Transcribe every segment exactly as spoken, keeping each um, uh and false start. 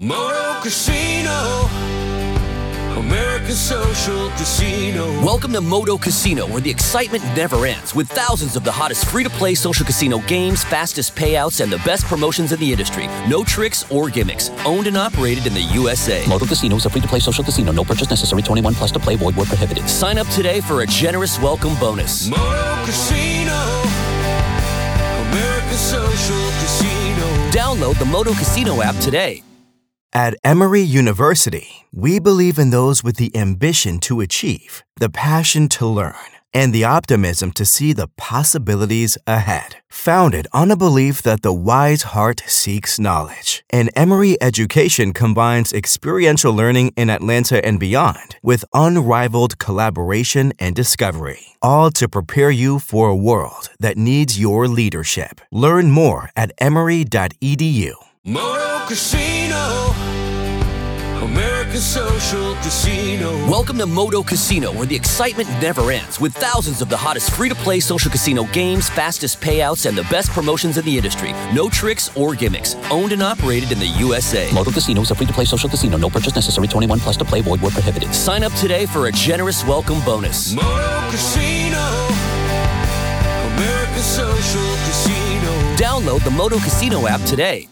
Moto Casino, American Social Casino. Welcome to Moto Casino, where the excitement never ends, with thousands of the hottest free-to-play social casino games, fastest payouts, and the best promotions in the industry. No tricks or gimmicks. Owned and operated in the U S A. Moto Casino is a free-to-play social casino. No purchase necessary. twenty-one plus to play. Void where prohibited. Sign up today for a generous welcome bonus. Moto Casino, American Social Casino. Download the Moto Casino app today. At Emory University, we believe in those with the ambition to achieve, the passion to learn, and the optimism to see the possibilities ahead. Founded on a belief that the wise heart seeks knowledge, and Emory education combines experiential learning in Atlanta and beyond with unrivaled collaboration and discovery, all to prepare you for a world that needs your leadership. Learn more at emory dot e d u. Moto Casino, American Social Casino. Welcome to Moto Casino, where the excitement never ends, with thousands of the hottest free-to-play social casino games, fastest payouts, and the best promotions in the industry. No tricks or gimmicks. Owned and operated in the U S A. Moto Casino is a free-to-play social casino. No purchase necessary. twenty-one plus to play. Void where prohibited. Sign up today for a generous welcome bonus. Moto Casino, American Social Casino. Download the Moto Casino app today.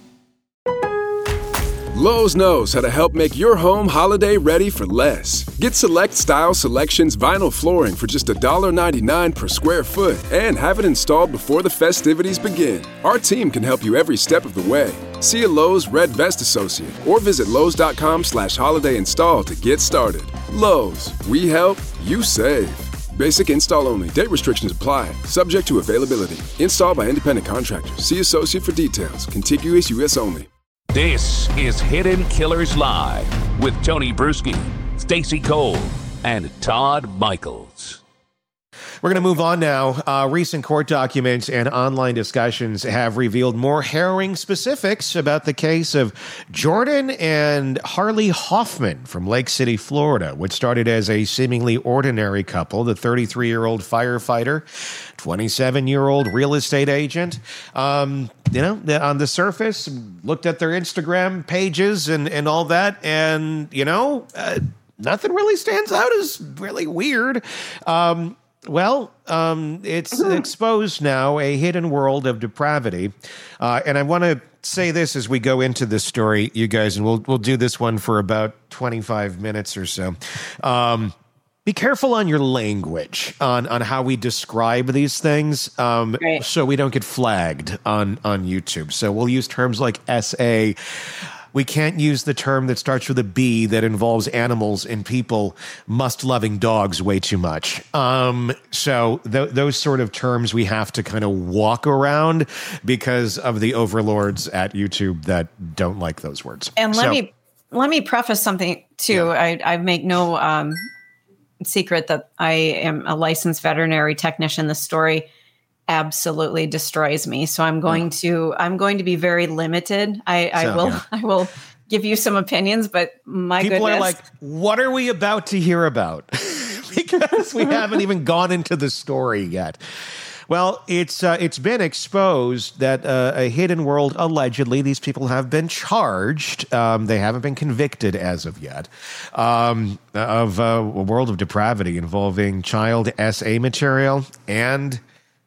Lowe's knows how to help make your home holiday ready for less. Get Select Style Selections vinyl flooring for just one dollar ninety-nine per square foot and have it installed before the festivities begin. Our team can help you every step of the way. See a Lowe's Red Vest associate or visit lowes.com slash holiday install to get started. Lowe's, we help, you save. Basic install only. Date restrictions apply. Subject to availability. Installed by independent contractors. See associate for details. Contiguous U S only. This is Hidden Killers Live with Tony Bruschi, Stacey Cole, and Todd Michaels. We're going to move on now. Uh, recent court documents and online discussions have revealed more harrowing specifics about the case of Jordan and Harley Hoffman from Lake City, Florida, which started as a seemingly ordinary couple, the thirty-three-year-old firefighter, twenty-seven-year-old real estate agent. Um, you know, on the surface, looked at their Instagram pages and, and all that, and, you know, uh, nothing really stands out as really weird. Um Well, um, it's exposed now, a hidden world of depravity. Uh, and I want to say this as we go into this story, you guys, and we'll we'll do this one for about twenty-five minutes or so. Um, be careful on your language, on, on how we describe these things, um, right. so we don't get flagged on, on YouTube. So we'll use terms like S A. We can't use the term that starts with a B that involves animals and people, must-loving dogs way too much. Um, so th- those sort of terms we have to kind of walk around because of the overlords at YouTube that don't like those words. And let so, me let me preface something too. Yeah. I, I make no um, secret that I am a licensed veterinary technician. This story absolutely destroys me. So I'm going to, I'm going to be very limited. I, I so, will, yeah. I will give you some opinions, but my People goodness. are like, what are we about to hear about? Because we haven't even gone into the story yet. Well, it's uh, it's been exposed that uh, a hidden world, allegedly, these people have been charged. Um, they haven't been convicted as of yet, um, of uh, a world of depravity involving child S A material and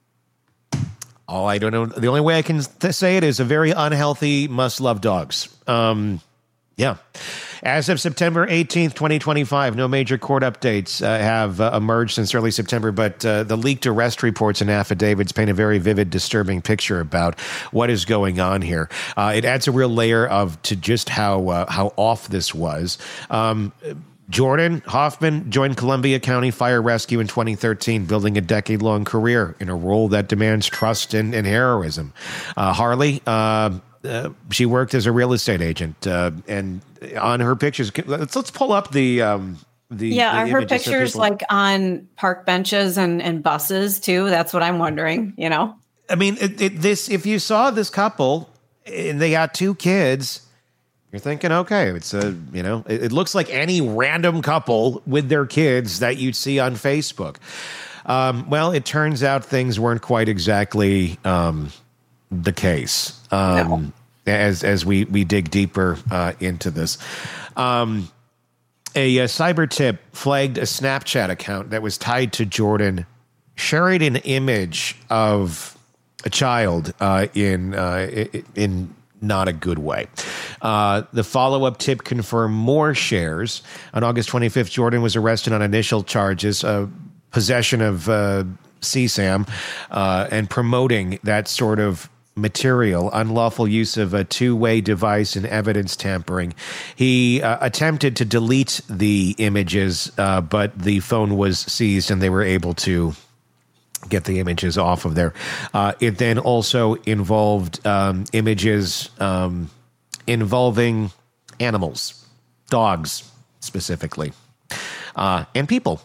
Oh, I don't know. The only way I can th- say it is a very unhealthy must love dogs. Um, yeah. As of September eighteenth, twenty twenty-five, no major court updates uh, have uh, emerged since early September, but uh, the leaked arrest reports and affidavits paint a very vivid, disturbing picture about what is going on here. Uh, it adds a real layer of to just how uh, how off this was. Um, Jordan Hoffman joined Columbia County Fire Rescue in twenty thirteen, building a decade-long career in a role that demands trust and, and heroism. Uh, Harley, uh, uh, she worked as a real estate agent, uh, and on her pictures, let's let's pull up the um, the yeah, the are her pictures like on park benches and, and buses too? That's what I'm wondering. You know, I mean, it, it, this if you saw this couple and they got two kids. You're thinking, okay, it's a, you know, it, it looks like any random couple with their kids that you'd see on Facebook. Um, well, it turns out things weren't quite exactly um, the case. Um, as as we we dig deeper uh, into this. Um, a, a cyber tip flagged a Snapchat account that was tied to Jordan, sharing an image of a child uh, in uh, in not a good way. Uh, the follow-up tip confirmed more shares. On August twenty-fifth, Jordan was arrested on initial charges of possession of uh, C SAM uh, and promoting that sort of material, unlawful use of a two-way device, and evidence tampering. He uh, attempted to delete the images, uh, but the phone was seized and they were able to get the images off of there. Uh, it then also involved um, images um, involving animals, dogs specifically, uh, and people.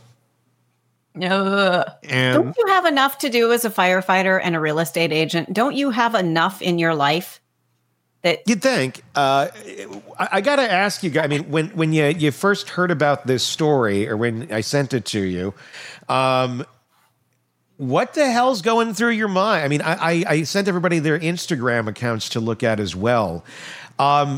No. And don't you have enough to do as a firefighter and a real estate agent? Don't you have enough in your life that you'd think? Uh, I, I got to ask you guys. I mean, when when you you first heard about this story, or when I sent it to you, um, what the hell's going through your mind? I mean, I, I, I sent everybody their Instagram accounts to look at as well. Um,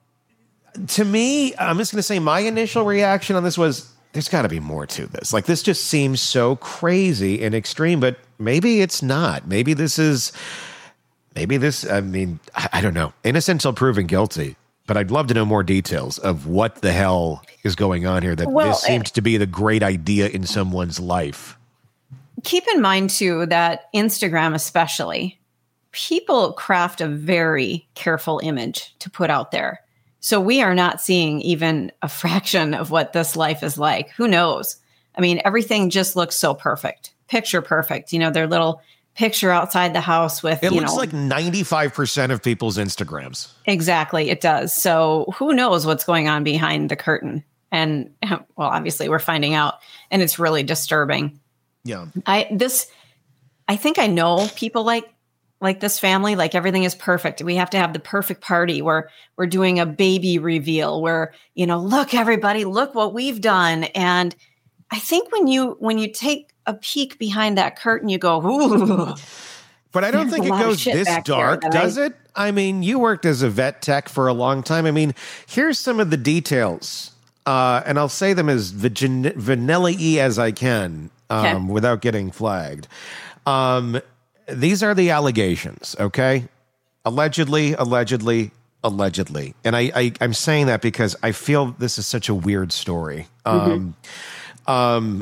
to me, I'm just going to say my initial reaction on this was, there's got to be more to this. Like, this just seems so crazy and extreme, but maybe it's not. Maybe this is, maybe this, I mean, I, I don't know. Innocent until proven guilty, but I'd love to know more details of what the hell is going on here, that well, this seems to be the great idea in someone's life. Keep in mind, too, that Instagram especially, people craft a very careful image to put out there. So we are not seeing even a fraction of what this life is like. Who knows? I mean, everything just looks so perfect. Picture perfect. You know, their little picture outside the house with, it you looks know, like ninety-five percent of people's Instagrams. Exactly. It does. So who knows what's going on behind the curtain? And well, obviously we're finding out, and it's really disturbing. Yeah. I, this, I think I know people like, like this family, like everything is perfect. We have to have the perfect party where we're doing a baby reveal where, you know, look, everybody, look what we've done. And I think when you, when you take a peek behind that curtain, you go, ooh. But I don't think it goes this dark, does it? I mean, you worked as a vet tech for a long time. I mean, here's some of the details, uh, and I'll say them as vagin- vanilla-y as I can, um, okay. without getting flagged. Um, These are the allegations, okay? Allegedly, allegedly, allegedly. And I, I, I'm saying that because I feel this is such a weird story. Um, mm-hmm. um,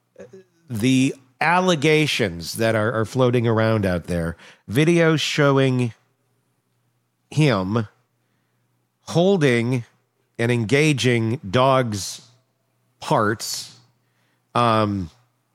the allegations that are, are floating around out there, videos showing him holding and engaging dogs' parts. Um,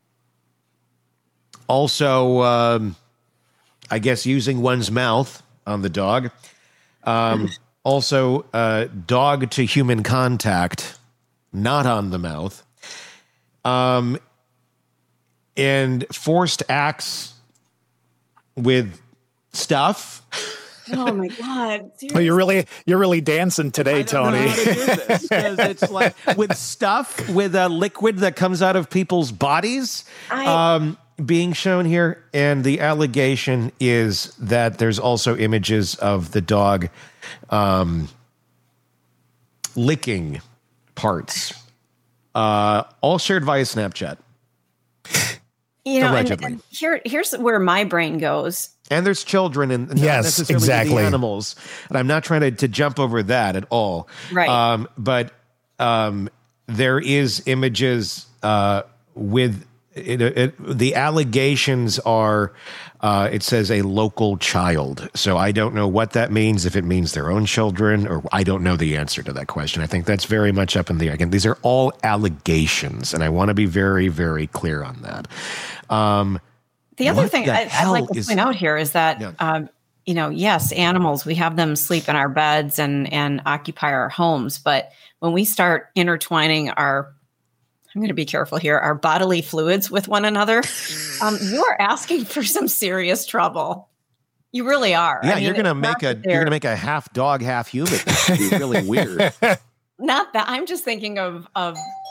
also... Um, I guess using one's mouth on the dog. Um, also, uh, dog to human contact, not on the mouth. Um, and forced acts with stuff. Oh my God! Seriously? Well, you're really you're really dancing today, Tony. I don't know how to do this, 'cause it's like with stuff with a liquid that comes out of people's bodies. I- Um, being shown here, and the allegation is that there's also images of the dog um, licking parts, uh, all shared via Snapchat. You know, allegedly. and, and here, here's where my brain goes. And there's children, and not yes, necessarily exactly. the animals. And I'm not trying to, to jump over that at all. Right. Um, but um, there is images uh, with it, it, the allegations are, uh, it says a local child. So I don't know what that means, if it means their own children, or I don't know the answer to that question. I think that's very much up in the air. Again, these are all allegations, and I want to be very, very clear on that. Um, the other what thing the I, I'd hell like to is- point out here is that, Yeah. um, you know, yes, animals, we have them sleep in our beds and, and occupy our homes. But when we start intertwining our, I'm going to be careful here, our bodily fluids with one another, um, you are asking for some serious trouble. You really are. Yeah, I mean, you're gonna it's make not a that they're- you're gonna make a half dog, half human. It's really weird. Not that. I'm just thinking of of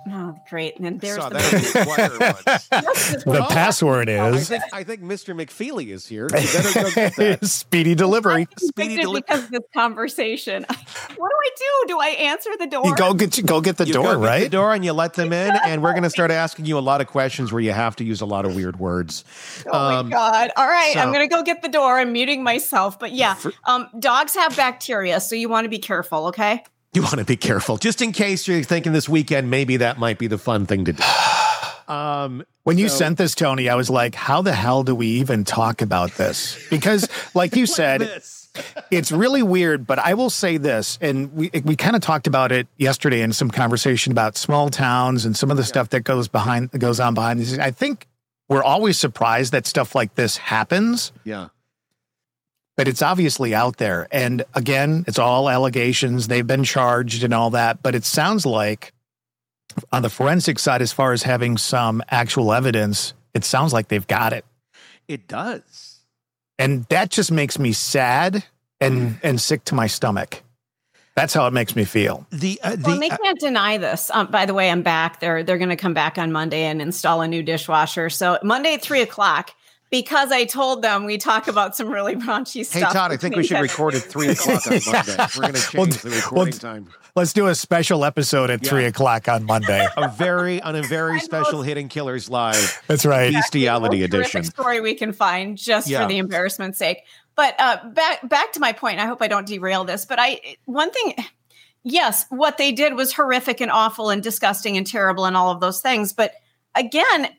Oh, great. And there's Saw the, that in the Inquirer once. The Oh, password I is think, I think Mister McFeely is here. You better go get that. speedy delivery. Speedy Convicted deli- because of this conversation. What do I do? Do I answer the door? You go get go get the You door, go get right? the door and you let them in, and we're going to start asking you a lot of questions where you have to use a lot of weird words. Oh Um, my God. All right. so- I'm going to go get the door. I'm muting myself. But yeah, um, dogs have bacteria, so you want to be careful, okay? You want to be careful, just in case you're thinking this weekend, maybe that might be the fun thing to do. Um, When you so- sent this, Tony, I was like, how the hell do we even talk about this? Because like you said, this. it's really weird, but I will say this, and we we kind of talked about it yesterday in some conversation about small towns and some of the stuff that goes behind goes on behind this. I think we're always surprised that stuff like this happens, Yeah. but it's obviously out there. And again, it's all allegations. They've been charged and all that, but it sounds like on the forensic side, as far as having some actual evidence, it sounds like they've got it. It does. And that just makes me sad and and sick to my stomach. That's how it makes me feel. The, uh, the Well, and they can't deny this. Um, by the way, I'm back. They're they're going to come back on Monday and install a new dishwasher. So Monday at three o'clock, because I told them we talk about some really raunchy Hey, stuff. Todd, I think we should record at three o'clock on Monday. We're going to change Well, the recording well, time. Let's do a special episode at Yeah. three o'clock on Monday. A very, on a very special Hidden Killers Live That's right. bestiality Most horrific edition. story we can find just Yeah. for the embarrassment's sake. But uh, back back to my point. I hope I don't derail this. But I one thing, yes, what they did was horrific and awful and disgusting and terrible and all of those things. But again,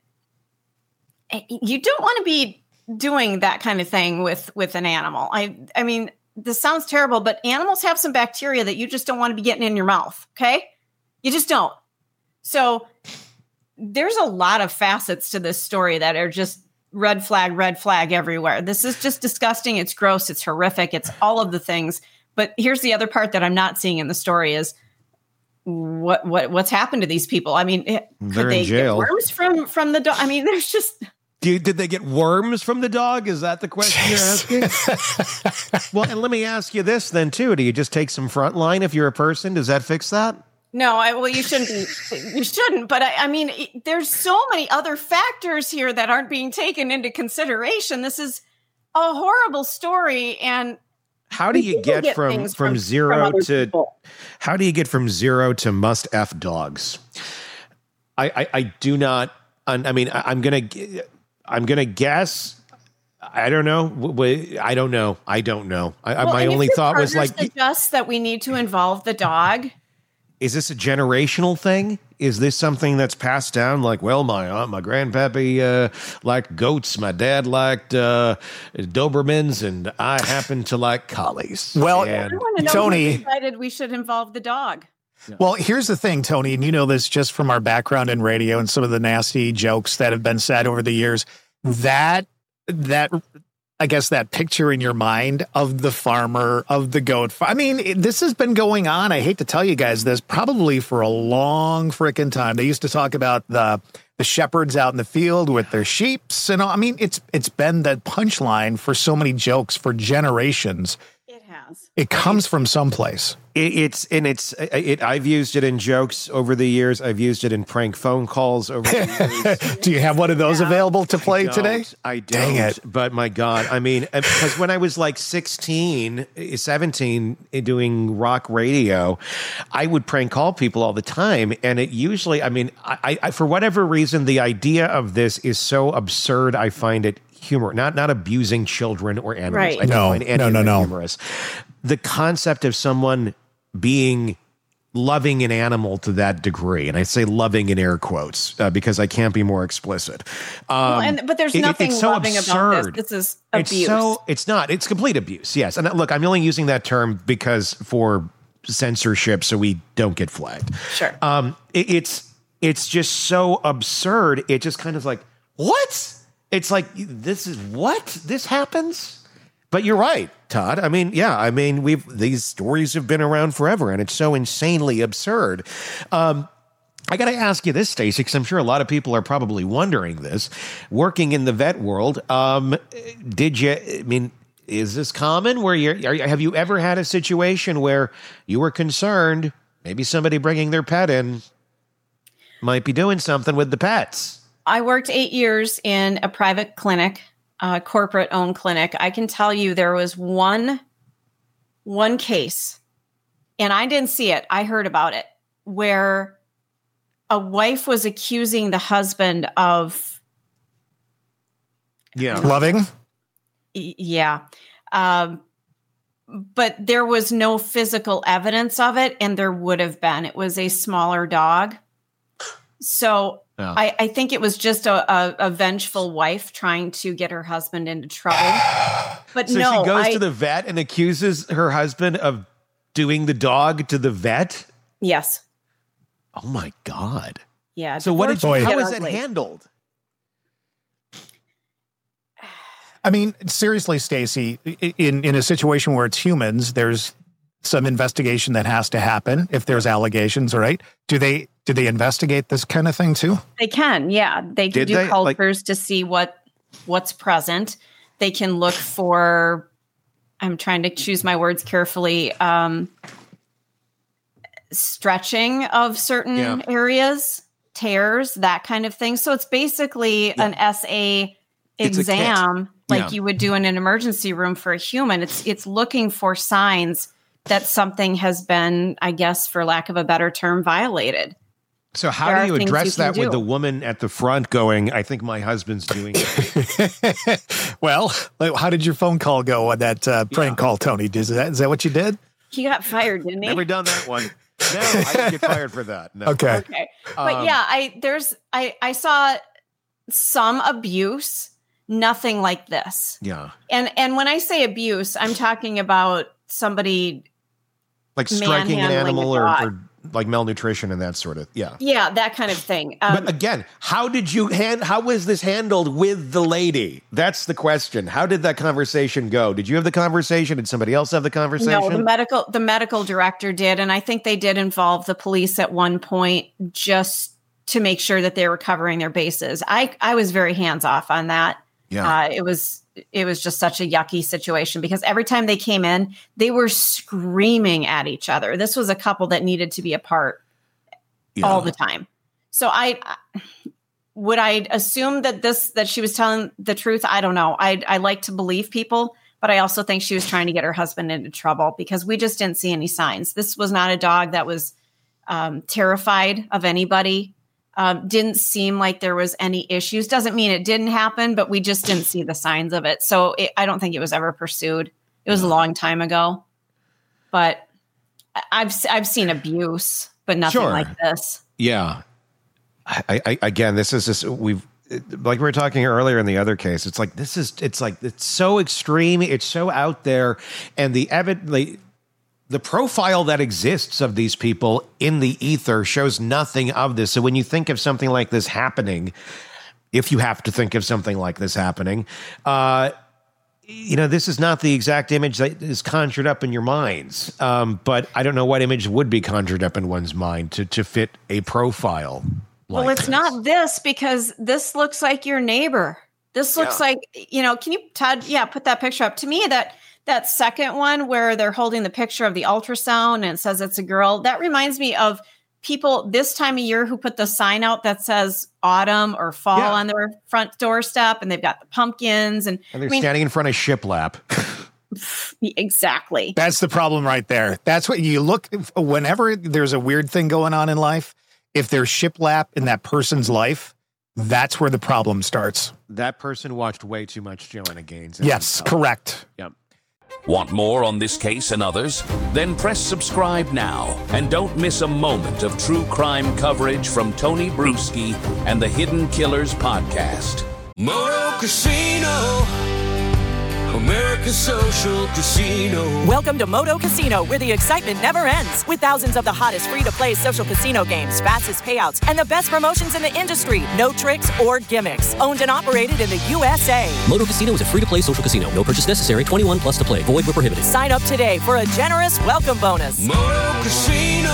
you don't want to be doing that kind of thing with with an animal. I I mean, this sounds terrible, but animals have some bacteria that you just don't want to be getting in your mouth. Okay, you just don't. So there's a lot of facets to this story that are just red flag, red flag everywhere. This is just disgusting. It's gross. It's horrific. It's all of the things. But here's the other part that I'm not seeing in the story is what what what's happened to these people. I mean, could They're they in jail. get worms from from the dog? I mean, there's just. Do you, did they get worms from the dog? Is that the question you're asking? Well, and let me ask you this then, too. Do you just take some Frontline if you're a person? Does that fix that? No, I, well, you shouldn't be. You shouldn't. But I, I mean, it, there's so many other factors here that aren't being taken into consideration. This is a horrible story, and How do we you do get, get from, things from from- zero from other to people. how do you get from zero to must F dogs? I I, I do not. I mean, I, I'm gonna I'm gonna guess. I don't know. W- w- I don't know. I don't know. I, I- Well, my and if only your thought was partner like, suggests that we need to involve the dog. is this a generational thing? Is this something that's passed down? Like, well, my aunt, my grandpappy uh, liked goats. My dad liked uh, Dobermans, and I happen to like collies. Well, I and want to know Tony- who decided we should involve the dog. Well, here's the thing, Tony, and you know this just from our background in radio and some of the nasty jokes that have been said over the years. That, that, I guess that picture in your mind of the farmer, of the goat. I mean, it, this has been going on. I hate to tell you guys this, probably for a long frickin' time. They used to talk about the the shepherds out in the field with their sheeps and all. I mean, it's it's been the punchline for so many jokes for generations. It has. It comes from someplace. It, it's and it's it. I've used it in jokes over the years. I've used it in prank phone calls over the years. Do you have one of those available to play I don't. today? I don't. Dang it. But my God, I mean, because when I was like sixteen, seventeen, doing rock radio, I would prank call people all the time. And it usually, I mean, I, I for whatever reason, the idea of this is so absurd, I find it humor, not not abusing children or animals. Right. I don't No, find any no, of no, it no. humorous. The concept of someone being loving an animal to that degree, and I say loving in air quotes uh, because I can't be more explicit. Um, Well, and but there's it- nothing it's so loving absurd. about this. This is It's abuse. so it's not. It's complete abuse. Yes, and uh, look, I'm only using that term because for censorship, so we don't get flagged. Sure. Um, it, it's it's just so absurd. It just kind of like what? It's like this is what this happens. But you're right, Todd. I mean, yeah. I mean, we've these stories have been around forever, and it's so insanely absurd. Um, I got to ask you this, Stacey, because I'm sure a lot of people are probably wondering this. Working in the vet world, um, did you? I mean, is this common? Where you're? Are, have you ever had a situation where you were concerned, maybe somebody bringing their pet in? might be doing something with the pets. I worked eight years in a private clinic, a corporate-owned clinic. I can tell you there was one, one case, and I didn't see it. I heard about it, where a wife was accusing the husband of... Yeah. Loving? Y- yeah. Um, but there was no physical evidence of it, and there would have been. It was a smaller dog. So Yeah. I, I think it was just a, a, a vengeful wife trying to get her husband into trouble. But So no, she goes I, to the vet and accuses her husband of doing the dog to the vet? yes. Oh, my God. Yeah. So what did divorce you, can how get was it ugly. handled? I mean, seriously, Stacey, i- in, in a situation where it's humans, there's some investigation that has to happen if there's allegations, right? Do they do they investigate this kind of thing too? They can, yeah. They can Did do they? Like- cultures to see what what's present. They can look for, I'm trying to choose my words carefully, um, stretching of certain Yeah. areas, tears, that kind of thing. So it's basically an S A It's a kit. exam like Yeah. you would do in an emergency room for a human. It's it's looking for signs that something has been, I guess, for lack of a better term, violated. So how There do you are things address you can that with do. the woman at the front going, I think my husband's doing it? Well, like, how did your phone call go on that uh, prank call, Tony? Is that, is that what you did? He got fired, didn't he? Never done that one. No, I didn't get fired for that. No. Okay. Okay. But Um, yeah, I there's I I saw some abuse, nothing like this. Yeah. And and when I say abuse, I'm talking about somebody Like striking an manhandling animal a or, dog. or like malnutrition and that sort of, yeah. yeah, that kind of thing. Um, But again, how did you hand, how was this handled with the lady? That's the question. How did that conversation go? Did you have the conversation? Did somebody else have the conversation? no, the medical the medical director did, and I think they did involve the police at one point just to make sure that they were covering their bases. I I was very hands off on that. Yeah. Uh, it was it was just such a yucky situation because every time they came in, they were screaming at each other. This was a couple that needed to be apart Yeah. all the time. So I would I assume that this that she was telling the truth. I don't know. I I like to believe people, but I also think she was trying to get her husband into trouble because we just didn't see any signs. This was not a dog that was um, terrified of anybody. Um, didn't seem like there was any issues. Doesn't mean it didn't happen, but we just didn't see the signs of it. So it, I don't think it was ever pursued. It was a long time ago, but I- I've I've seen abuse, but nothing Sure. like this. Yeah. I, I, again, this is just, we've, like we were talking earlier in the other case, it's like, this is, it's like, it's so extreme. It's so out there. And the evidence, like, the profile that exists of these people in the ether shows nothing of this. So when you think of something like this happening, if you have to think of something like this happening, uh, you know, this is not the exact image that is conjured up in your minds. Um, but I don't know what image would be conjured up in one's mind to, to fit a profile. Like Well, it's this. not this because this looks like your neighbor. This looks Yeah. like, you know, can you, Todd, yeah, put that picture up. To me, that that second one where they're holding the picture of the ultrasound and it says it's a girl, that reminds me of people this time of year who put the sign out that says autumn or fall Yeah. on their front doorstep, and they've got the pumpkins. And, And they're I mean, standing in front of shiplap. exactly. That's the problem right there. That's what you look, whenever there's a weird thing going on in life, if there's shiplap in that person's life, that's where the problem starts. That person watched way too much Joanna Gaines. Yes, correct. Yep. Want more on this case and others? Then press subscribe now and don't miss a moment of true crime coverage from Tony Bruschi and the Hidden Killers podcast. Moto Casino, America's social casino. Welcome to Moto Casino, where the excitement never ends. With thousands of the hottest free-to-play social casino games, fastest payouts, and the best promotions in the industry. No tricks or gimmicks. Owned and operated in the U S A. Moto Casino is a free-to-play social casino. No purchase necessary. twenty-one plus to play. Void where prohibited. Sign up today for a generous welcome bonus. Moto Casino,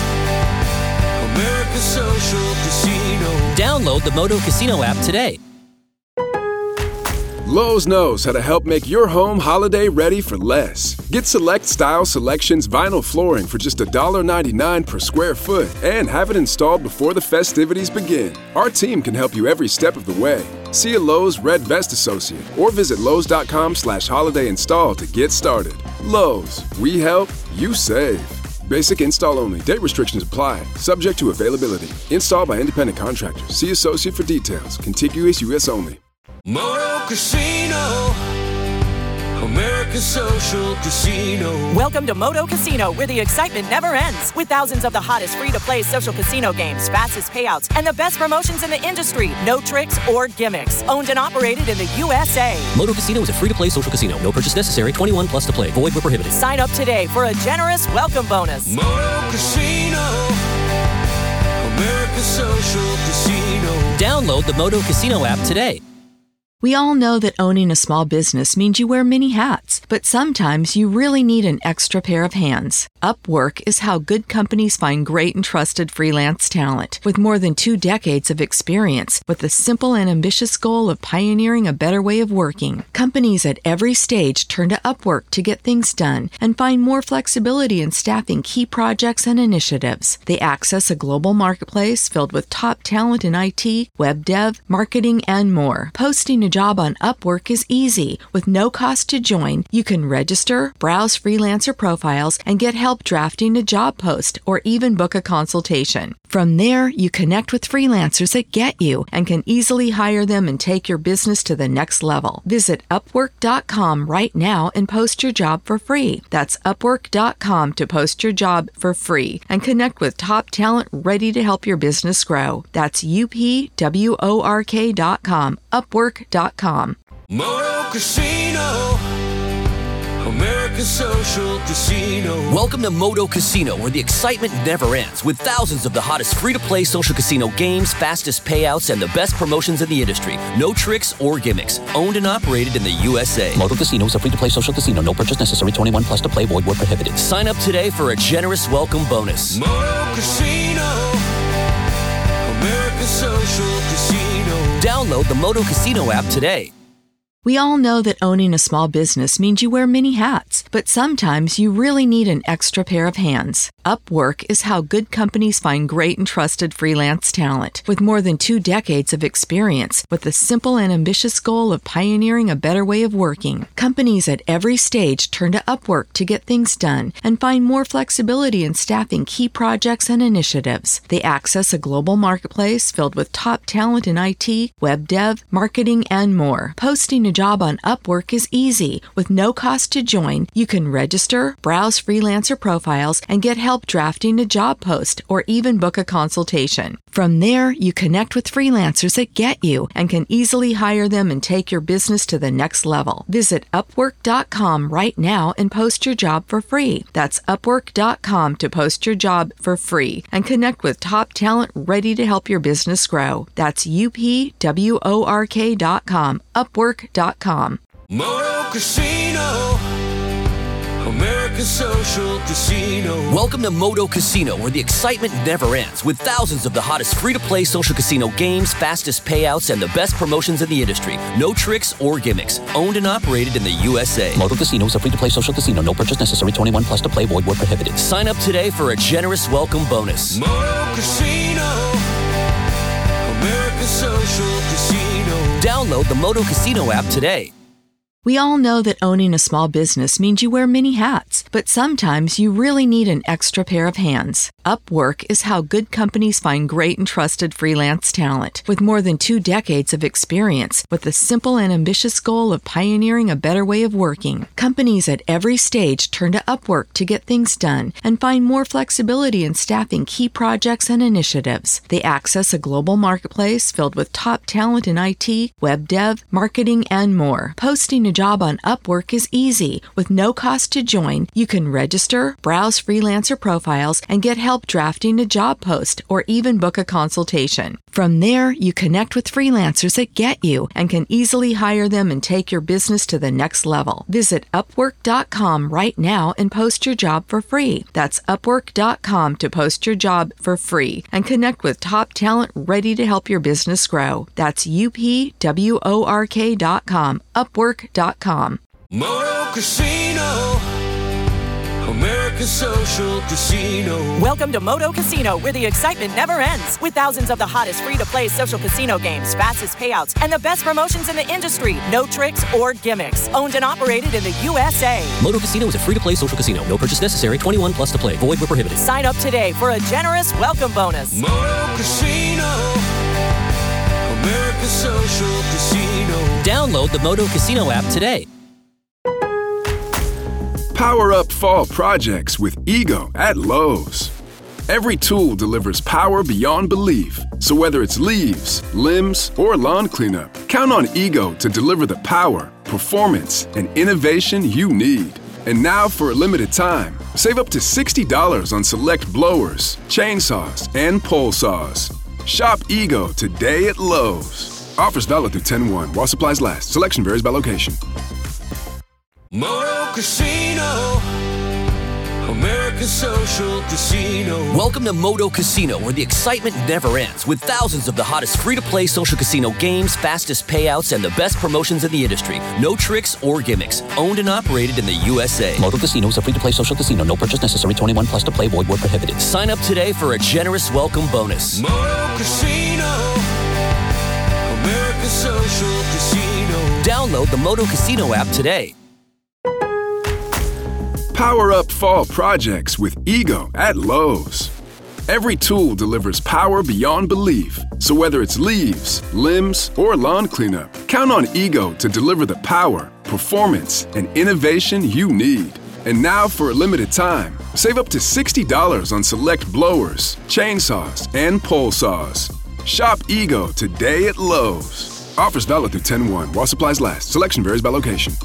America's social casino. Download the Moto Casino app today. Lowe's knows how to help make your home holiday ready for less. Get Select Style Selections vinyl flooring for just one ninety-nine per square foot and have it installed before the festivities begin. Our team can help you every step of the way. See a Lowe's Red Vest associate or visit Lowe's.com slash holiday install to get started. Lowe's, we help, you save. Basic install only. Date restrictions apply. Subject to availability. Installed by independent contractors. See associate for details. Contiguous U S only. Moto Casino, America's social casino. Welcome to Moto Casino, where the excitement never ends. With thousands of the hottest free-to-play social casino games, fastest payouts, and the best promotions in the industry. No tricks or gimmicks. Owned and operated in the U S A. Moto Casino is a free-to-play social casino. No purchase necessary. twenty-one plus to play. Void where prohibited. Sign up today for a generous welcome bonus. Moto Casino, America's social casino. Download the Moto Casino app today. We all know that owning a small business means you wear many hats, but sometimes you really need an extra pair of hands. Upwork is how good companies find great and trusted freelance talent. With more than two decades of experience, with the simple and ambitious goal of pioneering a better way of working, companies at every stage turn to Upwork to get things done and find more flexibility in staffing key projects and initiatives. They access a global marketplace filled with top talent in I T, web dev, marketing, and more. Posting a job on Upwork is easy. With no cost to join, you can register, browse freelancer profiles, and get help drafting a job post or even book a consultation. From there, you connect with freelancers that get you and can easily hire them and take your business to the next level. Visit Upwork dot com right now and post your job for free. That's Upwork dot com to post your job for free and connect with top talent ready to help your business grow. That's U P W O R K dot com, Upwork dot com. Moto Casino, America's social casino. Welcome to Moto Casino, where the excitement never ends, with thousands of the hottest free-to-play social casino games, fastest payouts, and the best promotions in the industry. No tricks or gimmicks. Owned and operated in the U S A. Moto Casino is a free-to-play social casino. No purchase necessary. twenty-one plus to play. Void where prohibited. Sign up today for a generous welcome bonus. Moto Casino, America's social casino. Download the Moto Casino app today. We all know that owning a small business means you wear many hats, but sometimes you really need an extra pair of hands. Upwork is how good companies find great and trusted freelance talent. With more than two decades of experience, with the simple and ambitious goal of pioneering a better way of working, companies at every stage turn to Upwork to get things done and find more flexibility in staffing key projects and initiatives. They access a global marketplace filled with top talent in I T, web dev, marketing, and more. Posting a job on Upwork is easy. With no cost to join, you can register, browse freelancer profiles, and get help drafting a job post or even book a consultation. From there, you connect with freelancers that get you and can easily hire them and take your business to the next level. Visit Upwork dot com right now and post your job for free. That's Upwork dot com to post your job for free and connect with top talent ready to help your business grow. That's U P W O R K dot com, Upwork dot com. Moto Casino, America's social casino. Welcome to Moto Casino, where the excitement never ends, with thousands of the hottest free-to-play social casino games, fastest payouts, and the best promotions in the industry. No tricks or gimmicks. Owned and operated in the U S A. Moto Casino is a free-to-play social casino. No purchase necessary. twenty-one plus to play. Void where prohibited. Sign up today for a generous welcome bonus. Moto Casino, America's social casino. Download the Moto Casino app today. We all know that owning a small business means you wear many hats, but sometimes you really need an extra pair of hands. Upwork is how good companies find great and trusted freelance talent. With more than two decades of experience, with the simple and ambitious goal of pioneering a better way of working, companies at every stage turn to Upwork to get things done and find more flexibility in staffing key projects and initiatives. They access a global marketplace filled with top talent in I T, web dev, marketing, and more. Posting a job on Upwork is easy. With no cost to join, you can register, browse freelancer profiles, and get help drafting a job post or even book a consultation. From there, you connect with freelancers that get you and can easily hire them and take your business to the next level. Visit upwork dot com right now and post your job for free. That's upwork dot com to post your job for free and connect with top talent ready to help your business grow. That's U P W O R K dot com, upwork dot com. Moto Casino, American Social Casino. Welcome to Moto Casino, where the excitement never ends. With thousands of the hottest free-to-play social casino games, fastest payouts, and the best promotions in the industry. No tricks or gimmicks. Owned and operated in the U S A. Moto Casino is a free-to-play social casino. No purchase necessary. twenty-one plus to play. Void where prohibited. Sign up today for a generous welcome bonus. Moto Casino, American Social Casino. Download the Moto Casino app today. Power up fall projects with Ego at Lowe's. Every tool delivers power beyond belief. So whether it's leaves, limbs, or lawn cleanup, count on Ego to deliver the power, performance, and innovation you need. And now for a limited time, save up to sixty dollars on select blowers, chainsaws, and pole saws. Shop Ego today at Lowe's. Offers valid through ten one while supplies last. Selection varies by location. Moto Casino, American Social Casino. Welcome to Moto Casino, where the excitement never ends, with thousands of the hottest free-to-play social casino games, fastest payouts, and the best promotions in the industry. No tricks or gimmicks. Owned and operated in the U S A. Moto Casino is a free-to-play social casino. No purchase necessary. twenty-one plus to play. Void where prohibited. Sign up today for a generous welcome bonus. Moto Casino, American Social Casino. Download the Moto Casino app today. Power up fall projects with Ego at Lowe's. Every tool delivers power beyond belief. So whether it's leaves, limbs, or lawn cleanup, count on Ego to deliver the power, performance, and innovation you need. And now for a limited time, save up to sixty dollars on select blowers, chainsaws, and pole saws. Shop Ego today at Lowe's. Offers valid through ten one while supplies last. Selection varies by location.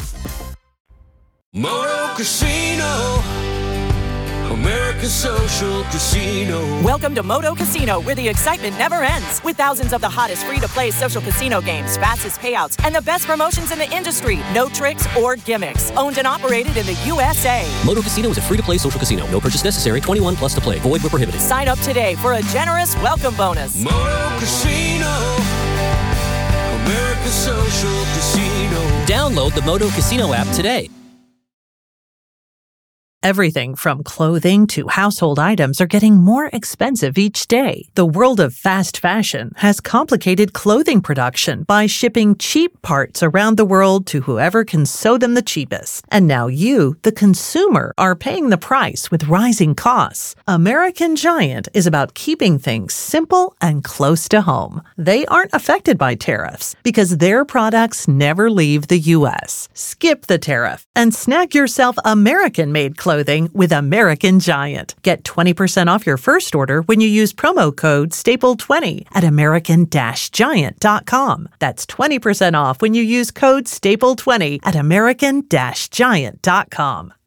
Moto Casino, American Social Casino. Welcome to Moto Casino, where the excitement never ends. With thousands of the hottest free-to-play social casino games, fastest payouts, and the best promotions in the industry. No tricks or gimmicks. Owned and operated in the U S A. Moto Casino is a free-to-play social casino. No purchase necessary. twenty-one plus to play. Void where prohibited. Sign up today for a generous welcome bonus. Moto Casino, American Social Casino. Download the Moto Casino app today. Everything from clothing to household items are getting more expensive each day. The world of fast fashion has complicated clothing production by shipping cheap parts around the world to whoever can sew them the cheapest. And now you, the consumer, are paying the price with rising costs. American Giant is about keeping things simple and close to home. They aren't affected by tariffs because their products never leave the U S. Skip the tariff and snag yourself American-made clothing Clothing with American Giant. Get twenty percent off your first order when you use promo code staple twenty at american giant dot com. That's twenty percent off when you use code staple twenty at american giant dot com.